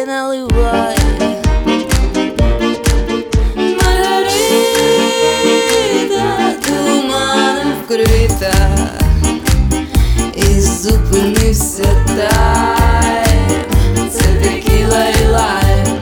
наливай, наливай. Маргарита туманом вкрита, і зупинився тайм. Це текіла і лайм.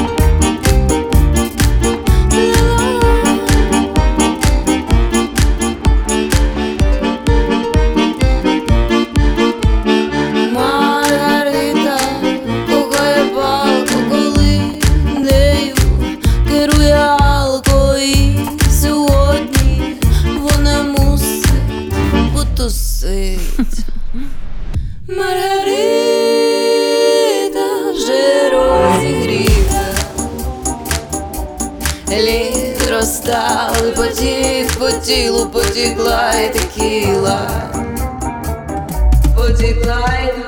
Маргарита кохає палку, коли нею керує алко, і сьогодні вона мусить потусить. Маргарита вже розігріта, лід розстав, і потік по тілу потекла і текіла, потекла і